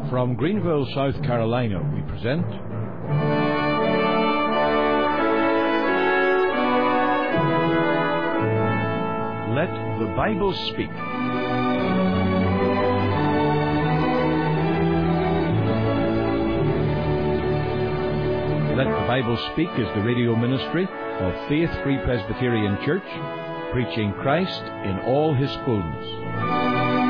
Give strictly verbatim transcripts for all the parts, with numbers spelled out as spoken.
From Greenville, South Carolina, we present Let the Bible Speak. Let the Bible Speak is the radio ministry of Faith Free Presbyterian Church, preaching Christ in all His fullness.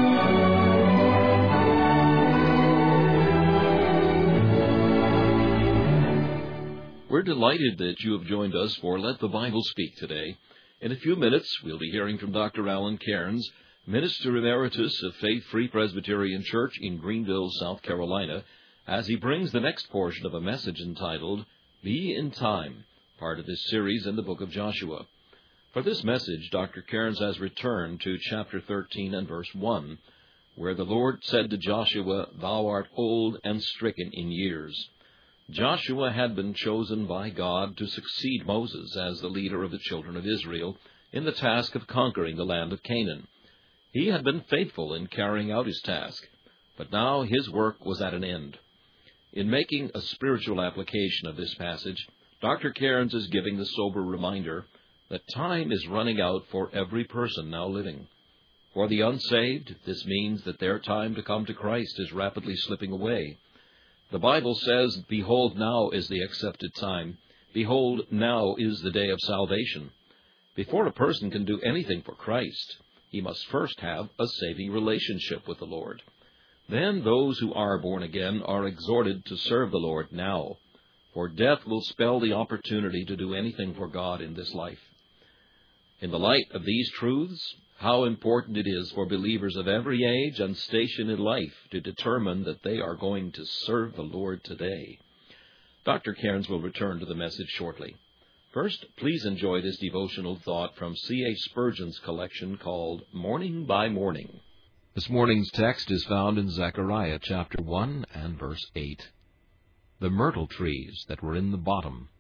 We're delighted that you have joined us for Let the Bible Speak today. In a few minutes, we'll be hearing from Doctor Alan Cairns, Minister Emeritus of Faith Free Presbyterian Church in Greenville, South Carolina, as he brings the next portion of a message entitled, Be in Time, part of this series in the book of Joshua. For this message, Doctor Cairns has returned to chapter thirteen and verse one, where the Lord said to Joshua, Thou art old and stricken in years. Joshua had been chosen by God to succeed Moses as the leader of the children of Israel in the task of conquering the land of Canaan. He had been faithful in carrying out his task, but now his work was at an end. In making a spiritual application of this passage, Doctor Cairns is giving the sober reminder that time is running out for every person now living. For the unsaved, this means that their time to come to Christ is rapidly slipping away. The Bible says, Behold, now is the accepted time. Behold, now is the day of salvation. Before a person can do anything for Christ, he must first have a saving relationship with the Lord. Then those who are born again are exhorted to serve the Lord now, for death will spell the opportunity to do anything for God in this life. In the light of these truths, how important it is for believers of every age and station in life to determine that they are going to serve the Lord today. Doctor Cairns will return to the message shortly. First, please enjoy this devotional thought from C H Spurgeon's collection called Morning by Morning. This morning's text is found in Zechariah chapter one and verse eight. The myrtle trees that were in the bottom.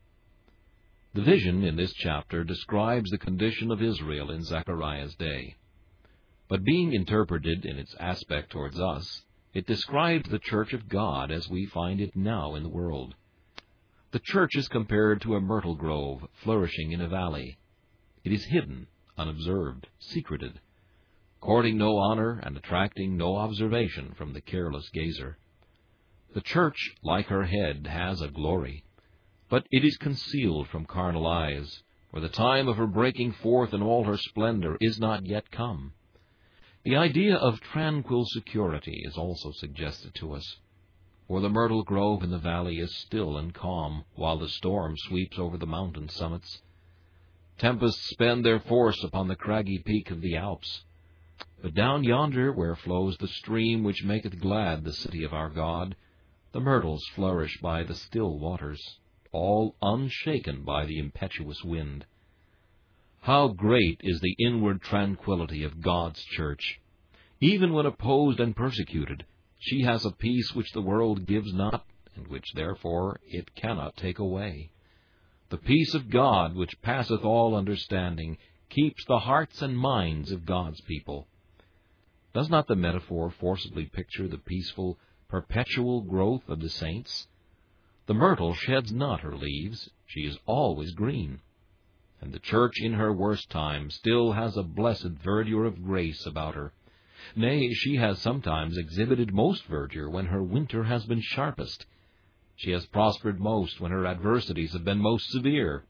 The vision in this chapter describes the condition of Israel in Zechariah's day. But being interpreted in its aspect towards us, it describes the church of God as we find it now in the world. The church is compared to a myrtle grove flourishing in a valley. It is hidden, unobserved, secreted, courting no honor and attracting no observation from the careless gazer. The church, like her head, has a glory, but it is concealed from carnal eyes, for the time of her breaking forth in all her splendor is not yet come. The idea of tranquil security is also suggested to us, for the myrtle grove in the valley is still and calm, while the storm sweeps over the mountain summits. Tempests spend their force upon the craggy peak of the Alps. But down yonder, where flows the stream which maketh glad the city of our God, the myrtles flourish by the still waters, all unshaken by the impetuous wind. How great is the inward tranquility of God's church! Even when opposed and persecuted, she has a peace which the world gives not, and which, therefore, it cannot take away. The peace of God, which passeth all understanding, keeps the hearts and minds of God's people. Does not the metaphor forcibly picture the peaceful, perpetual growth of the saints? The myrtle sheds not her leaves, she is always green. And the church in her worst time still has a blessed verdure of grace about her. Nay, she has sometimes exhibited most verdure when her winter has been sharpest. She has prospered most when her adversities have been most severe.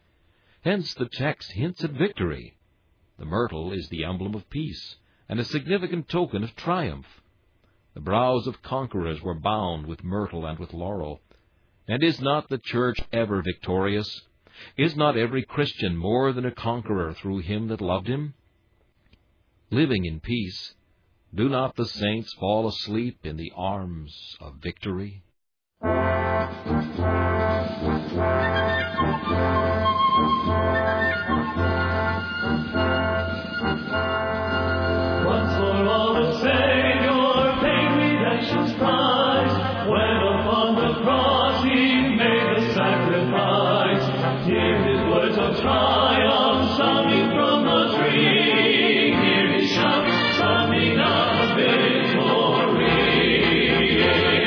Hence the text hints at victory. The myrtle is the emblem of peace, and a significant token of triumph. The brows of conquerors were bound with myrtle and with laurel. And is not the church ever victorious? Is not every Christian more than a conqueror through him that loved him? Living in peace, do not the saints fall asleep in the arms of victory? Once for all the Savior paid redemption's price, when upon the cross He made the sacrifice. Hear His words of triumph sounding from the tree. Hear His shout sounding out of victory.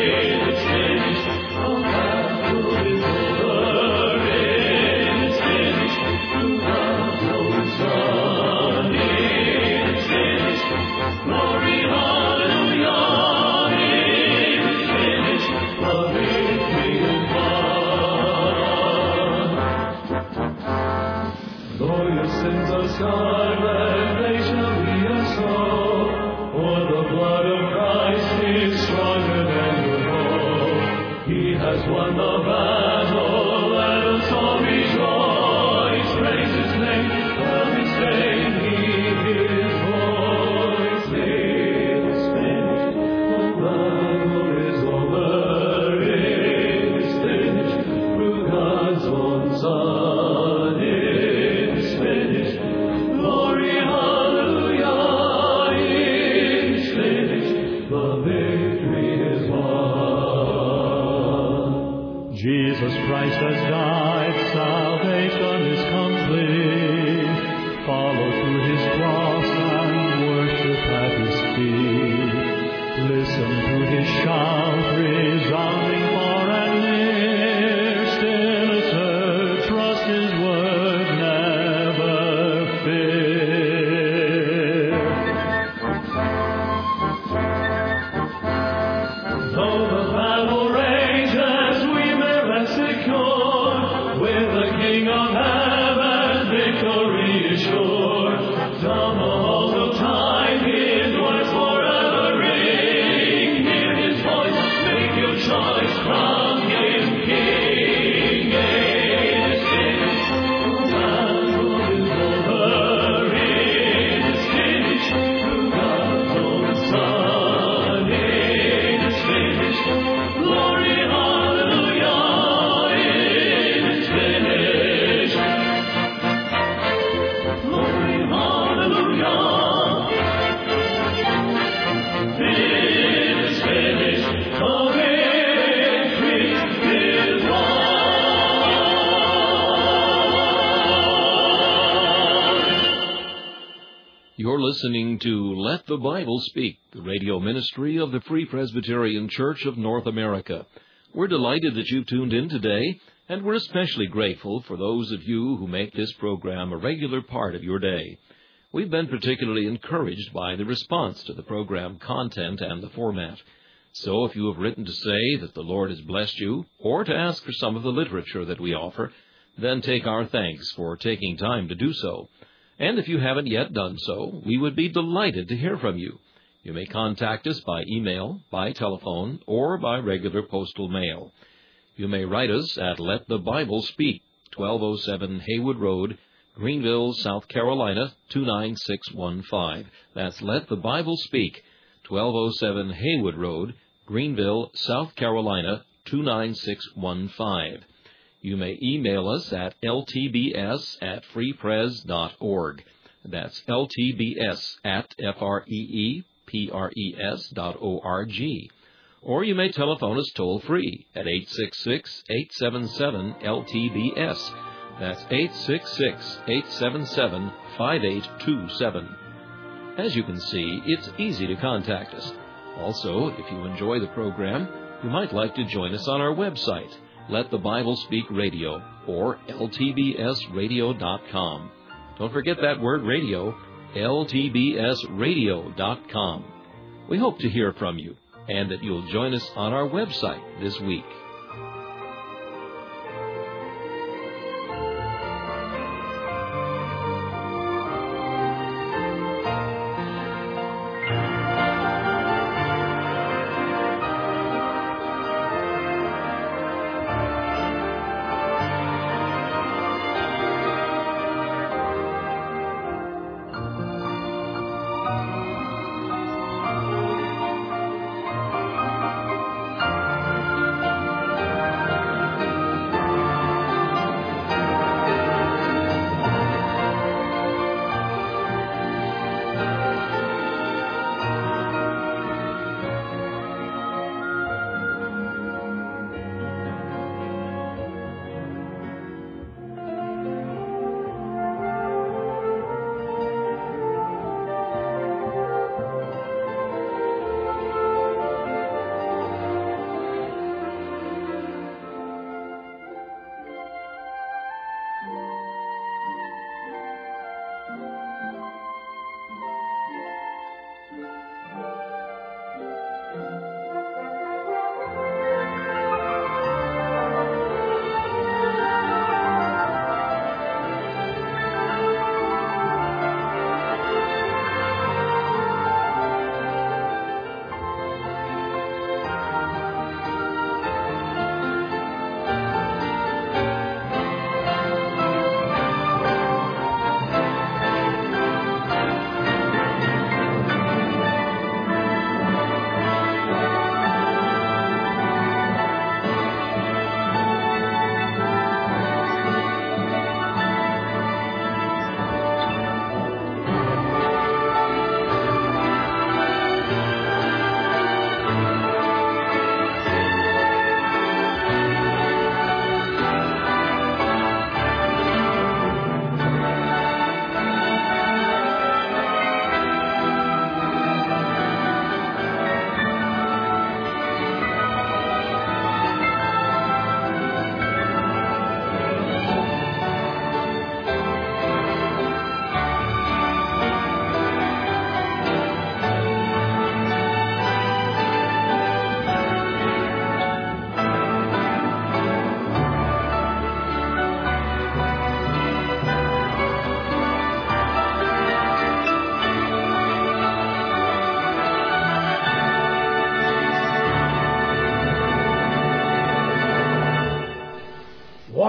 won the battle, let us all rejoice. Praise his name, love his fame, heed his voice. It is finished, the battle is over. It is finished, through God's own Son. It is finished, glory, hallelujah. It is finished, the victory is won. Jesus Christ has died, salvation is complete. Follow to his cross and worship at his feet. Listen to his shout, resounding far and near. Still assert, trust his word, never fear. Though the battle rages, we may rest secure. With the King of heaven, victory is sure. Down the halls of time, his words forever ring. Hear his voice, make your choice, crown him King. It is finished, the battle is over. It is finished, through God's own Son. It is finished, glory, hallelujah. It is finished, glory, hallelujah. It is finished, the victory is won. You're listening to Let the Bible Speak, the radio ministry of the Free Presbyterian Church of North America. We're delighted that you've tuned in today, and we're especially grateful for those of you who make this program a regular part of your day. We've been particularly encouraged by the response to the program content and the format. So if you have written to say that the Lord has blessed you, or to ask for some of the literature that we offer, then take our thanks for taking time to do so. And if you haven't yet done so, we would be delighted to hear from you. You may contact us by email, by telephone, or by regular postal mail. You may write us at Let the Bible Speak, twelve oh seven Haywood Road, Greenville, South Carolina, two nine six one five. That's Let the Bible Speak, twelve oh seven Haywood Road, Greenville, South Carolina, two nine six one five. You may email us at l t b s at free pres dot org. That's L T B S at F R E E P R E S dot O R G. Or you may telephone us toll-free at eight six six, eight seven seven, L T B S. That's eight six six, eight seven seven, five eight two seven. As you can see, it's easy to contact us. Also, if you enjoy the program, you might like to join us on our website, Let the Bible Speak Radio, or L T B S radio dot com. Don't forget that word radio, L T B S radio dot com. We hope to hear from you, and that you'll join us on our website this week.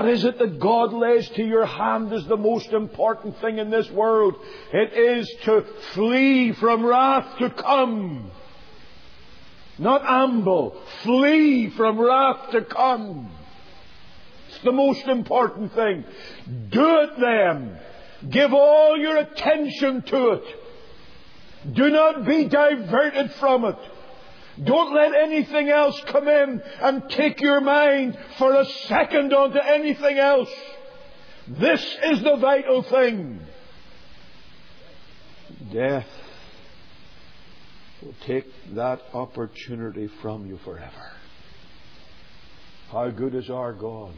What is it that God lays to your hand as the most important thing in this world? It is to flee from wrath to come. Not amble. Flee from wrath to come. It's the most important thing. Do it then. Give all your attention to it. Do not be diverted from it. Don't let anything else come in and take your mind for a second onto anything else. This is the vital thing. Death will take that opportunity from you forever. How good is our God?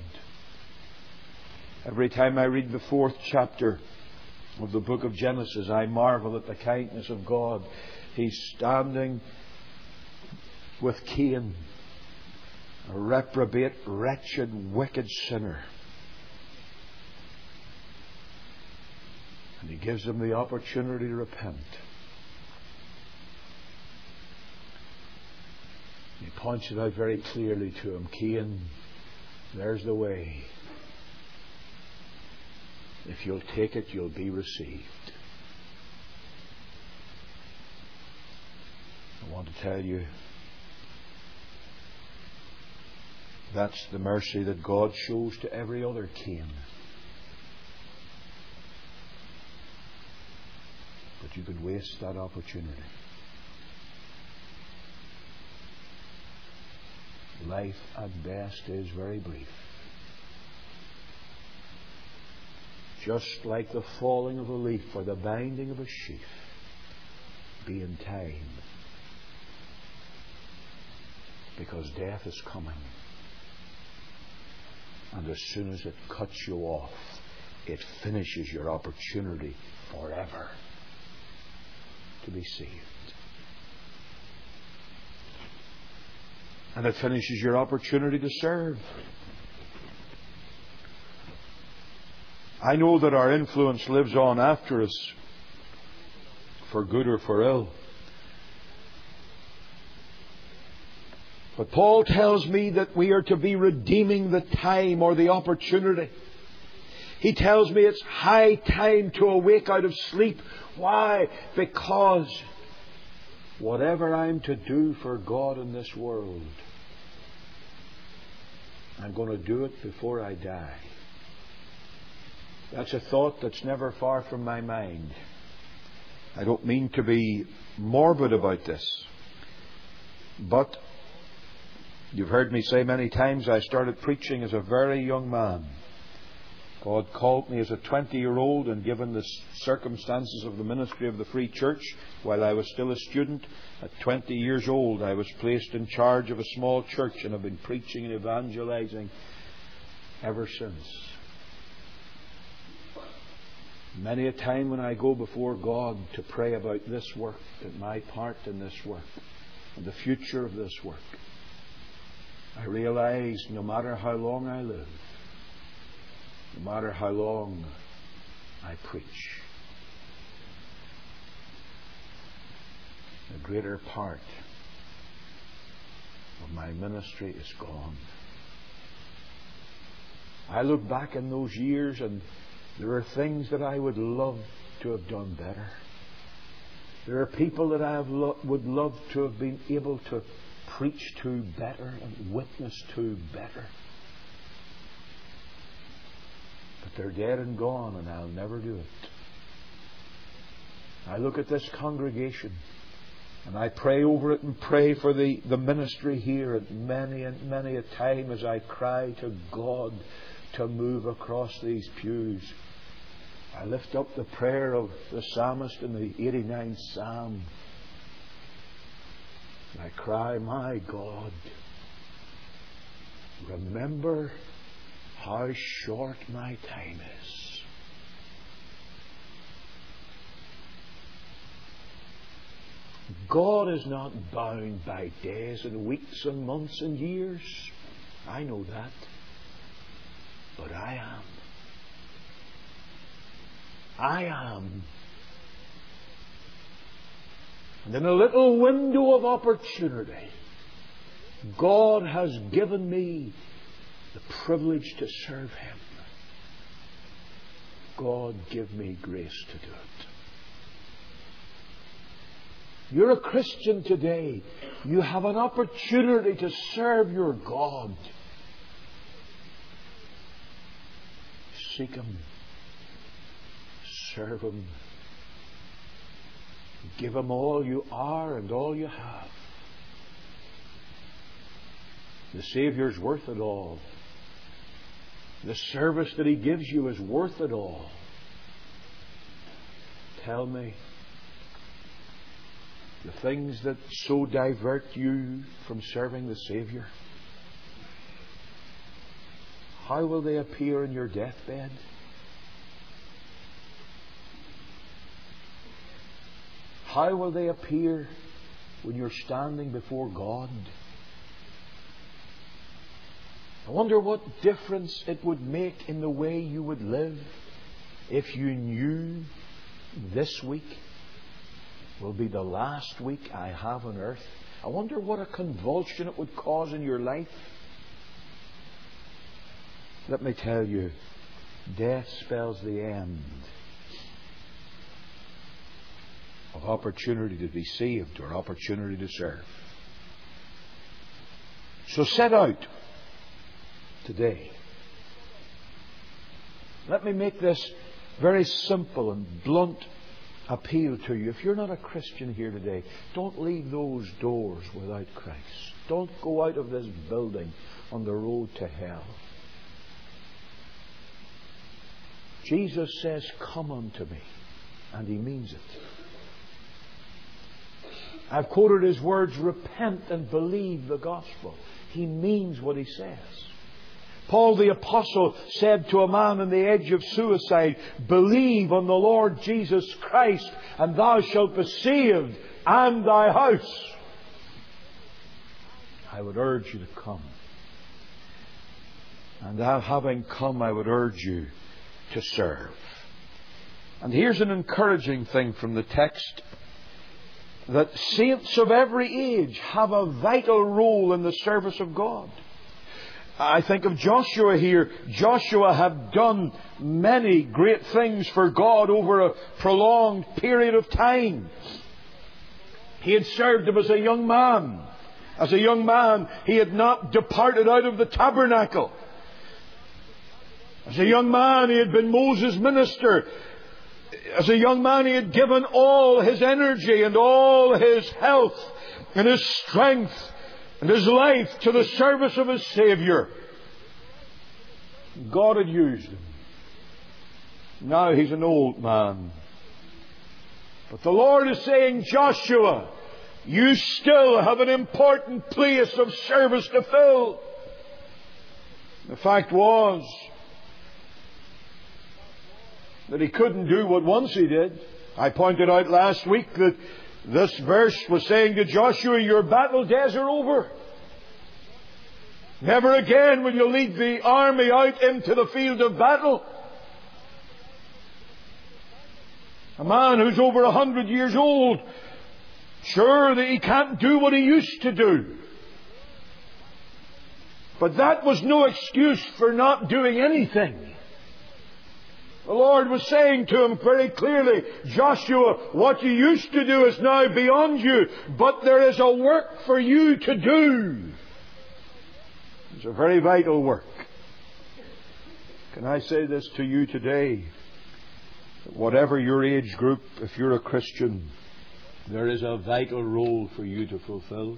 Every time I read the fourth chapter of the book of Genesis, I marvel at the kindness of God. He's standing with Cain, a reprobate, wretched, wicked sinner. And He gives him the opportunity to repent. He points it out very clearly to him. Cain, there's the way. If you'll take it, you'll be received. I want to tell you, that's the mercy that God shows to every other Cain. But you could waste that opportunity. Life at best is very brief. Just like the falling of a leaf or the binding of a sheaf, be in time. Because death is coming. And as soon as it cuts you off, it finishes your opportunity forever to be saved. And it finishes your opportunity to serve. I know that our influence lives on after us, for good or for ill. But Paul tells me that we are to be redeeming the time or the opportunity. He tells me it's high time to awake out of sleep. Why? Because whatever I'm to do for God in this world, I'm going to do it before I die. That's a thought that's never far from my mind. I don't mean to be morbid about this. But you've heard me say many times, I started preaching as a very young man. God called me as a twenty-year-old, and given the circumstances of the ministry of the Free Church, while I was still a student, at twenty years old, I was placed in charge of a small church, and have been preaching and evangelizing ever since. Many a time when I go before God to pray about this work, and my part in this work, and the future of this work, I realize no matter how long I live, no matter how long I preach, the greater part of my ministry is gone. I look back in those years, and there are things that I would love to have done better. There are people that I have lo- would love to have been able to preach to better and witness to better. But they're dead and gone, and I'll never do it. I look at this congregation, and I pray over it and pray for the, the ministry here, and many and many a time as I cry to God to move across these pews, I lift up the prayer of the psalmist in the eighty-ninth Psalm. And I cry, my God, remember how short my time is. God is not bound by days and weeks and months and years. I know that. But I am. I am. And in a little window of opportunity, God has given me the privilege to serve Him. God, give me grace to do it. You're a Christian today. You have an opportunity to serve your God. Seek Him. Serve Him. Give Him all you are and all you have. The Saviour's worth it all. The service that He gives you is worth it all. Tell me, the things that so divert you from serving the Saviour, how will they appear in your deathbed? How will they appear when you're standing before God? I wonder what difference it would make in the way you would live if you knew this week will be the last week I have on earth. I wonder what a convulsion it would cause in your life. Let me tell you, death spells the end of opportunity to be saved or opportunity to serve. So set out today. Let me make this very simple and blunt appeal to you. If you're not a Christian here today, don't leave those doors without Christ. Don't go out of this building on the road to hell. Jesus says, "Come unto me," and He means it. I've quoted His words, "Repent and believe the gospel." He means what He says. Paul the Apostle said to a man on the edge of suicide, "Believe on the Lord Jesus Christ, and thou shalt be saved, and thy house." I would urge you to come. And having come, I would urge you to serve. And here's an encouraging thing from the text, that saints of every age have a vital role in the service of God. I think of Joshua here. Joshua had done many great things for God over a prolonged period of time. He had served Him as a young man. As a young man, he had not departed out of the tabernacle. As a young man, he had been Moses' minister. As a young man, he had given all his energy and all his health and his strength and his life to the service of his Saviour. God had used him. Now he's an old man. But the Lord is saying, "Joshua, you still have an important place of service to fill." The fact was that he couldn't do what once he did. I pointed out last week that this verse was saying to Joshua, "Your battle days are over. Never again will you lead the army out into the field of battle." A man who's over a hundred years old, sure that he can't do what he used to do. But that was no excuse for not doing anything. The Lord was saying to him very clearly, "Joshua, what you used to do is now beyond you, but there is a work for you to do." It's a very vital work. Can I say this to you today? Whatever your age group, if you're a Christian, there is a vital role for you to fulfill.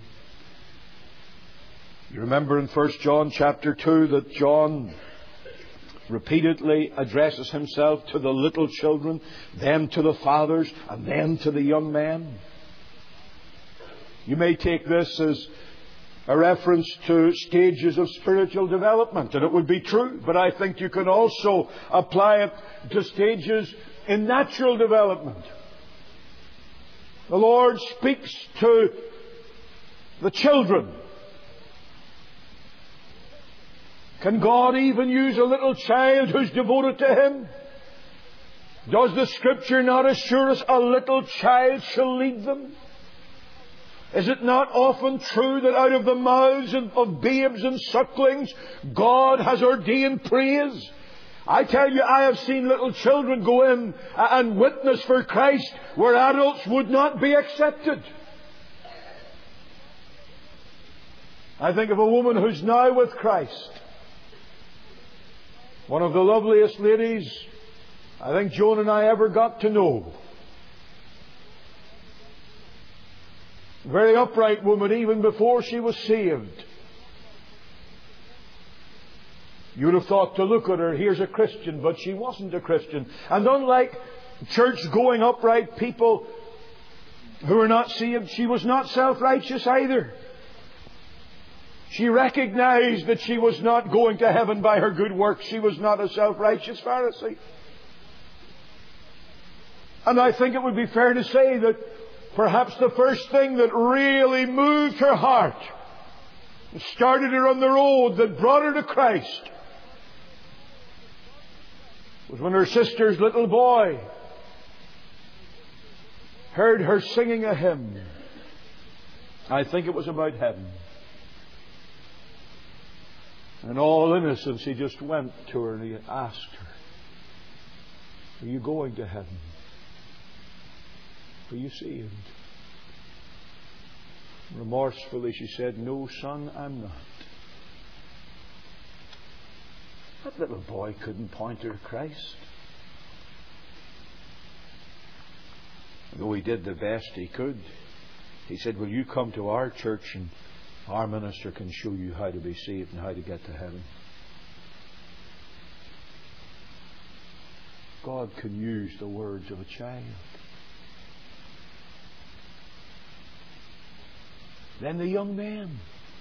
You remember in First John chapter two that John repeatedly addresses himself to the little children, then to the fathers, and then to the young men. You may take this as a reference to stages of spiritual development, and it would be true, but I think you can also apply it to stages in natural development. The Lord speaks to the children. Can God even use a little child who's devoted to Him? Does the Scripture not assure us a little child shall lead them? Is it not often true that out of the mouths of babes and sucklings, God has ordained praise? I tell you, I have seen little children go in and witness for Christ where adults would not be accepted. I think of a woman who's now with Christ. One of the loveliest ladies I think Joan and I ever got to know. Very upright woman even before she was saved. You would have thought to look at her, here's a Christian, but she wasn't a Christian. And unlike church-going upright people who are not saved, she was not self-righteous either. She recognized that she was not going to heaven by her good works. She was not a self-righteous Pharisee. And I think it would be fair to say that perhaps the first thing that really moved her heart, started her on the road that brought her to Christ, was when her sister's little boy heard her singing a hymn. I think it was about heaven. In all innocence, he just went to her and he asked her, are you going to heaven? Are you saved? Remorsefully she said, no, son, I'm not. That little boy couldn't point her to Christ. Though he did the best he could, he said, will you come to our church and our minister can show you how to be saved and how to get to heaven. God can use the words of a child. Then the young man.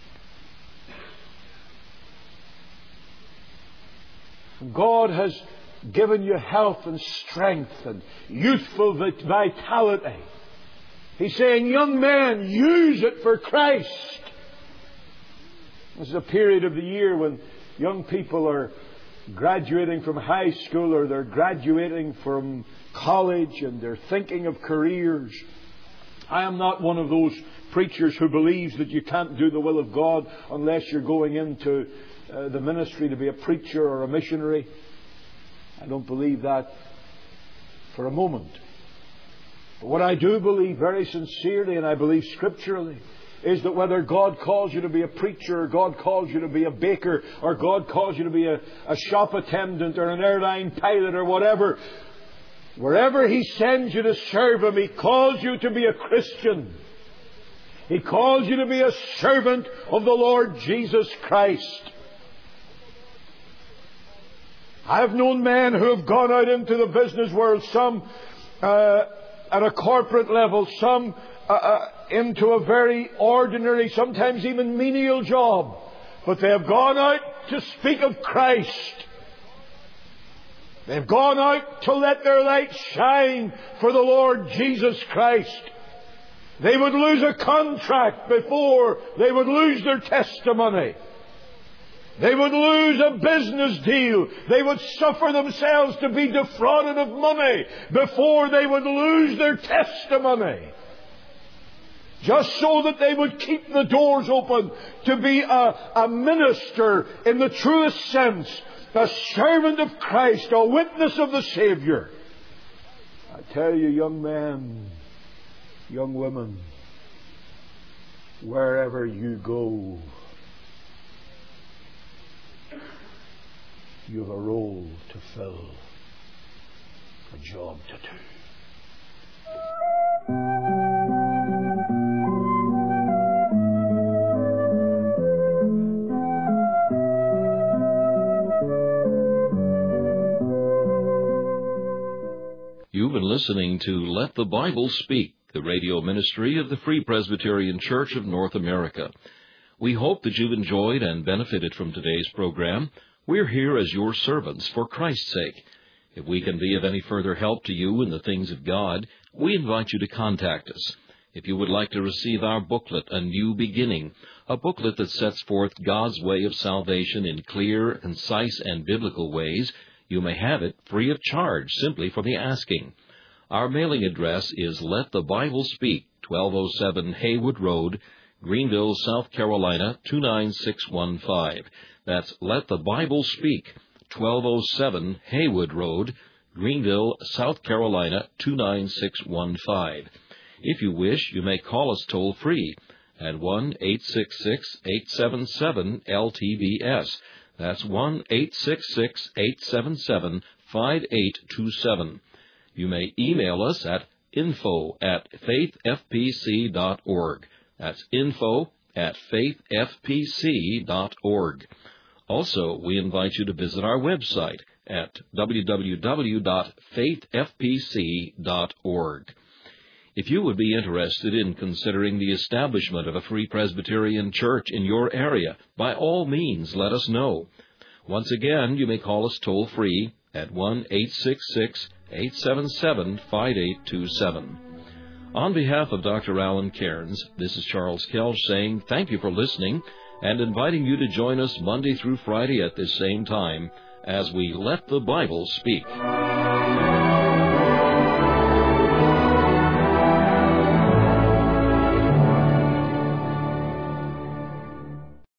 God has given you health and strength and youthful vitality. He's saying, young man, use it for Christ. This is a period of the year when young people are graduating from high school or they're graduating from college and they're thinking of careers. I am not one of those preachers who believes that you can't do the will of God unless you're going into uh, the ministry to be a preacher or a missionary. I don't believe that for a moment. But what I do believe very sincerely, and I believe scripturally, is that whether God calls you to be a preacher, or God calls you to be a baker, or God calls you to be a, a shop attendant or an airline pilot or whatever, wherever He sends you to serve Him, He calls you to be a Christian. He calls you to be a servant of the Lord Jesus Christ. I have known men who have gone out into the business world, some uh, at a corporate level, some uh, uh, into a very ordinary, sometimes even menial job. But they have gone out to speak of Christ. They've gone out to let their light shine for the Lord Jesus Christ. They would lose a contract before they would lose their testimony. They would lose a business deal. They would suffer themselves to be defrauded of money before they would lose their testimony. Just so that they would keep the doors open to be a, a minister in the truest sense, a servant of Christ, a witness of the Savior. I tell you, young men, young women, wherever you go, you have a role to fill, a job to do. You've been listening to Let the Bible Speak, the radio ministry of the Free Presbyterian Church of North America. We hope that you've enjoyed and benefited from today's program. We're here as your servants for Christ's sake. If we can be of any further help to you in the things of God, we invite you to contact us. If you would like to receive our booklet, A New Beginning, a booklet that sets forth God's way of salvation in clear, concise, and biblical ways, you may have it free of charge simply for the asking. Our mailing address is Let the Bible Speak, twelve oh seven Haywood Road, Greenville, South Carolina, two nine six one five. That's Let the Bible Speak, twelve oh seven Haywood Road, Greenville, South Carolina, two nine six one five. If you wish, you may call us toll-free at one eight six six, eight seven seven, L T B S. That's one eight six six, eight seven seven, five eight two seven. You may email us at info at faith f p c dot org. That's info at faith f p c dot org. Also, we invite you to visit our website at w w w dot faith f p c dot org. If you would be interested in considering the establishment of a Free Presbyterian Church in your area, by all means let us know. Once again, you may call us toll-free at one eight six six, eight seven seven, five eight two seven. On behalf of Doctor Alan Cairns, this is Charles Kelch saying thank you for listening and inviting you to join us Monday through Friday at this same time as we Let the Bible Speak.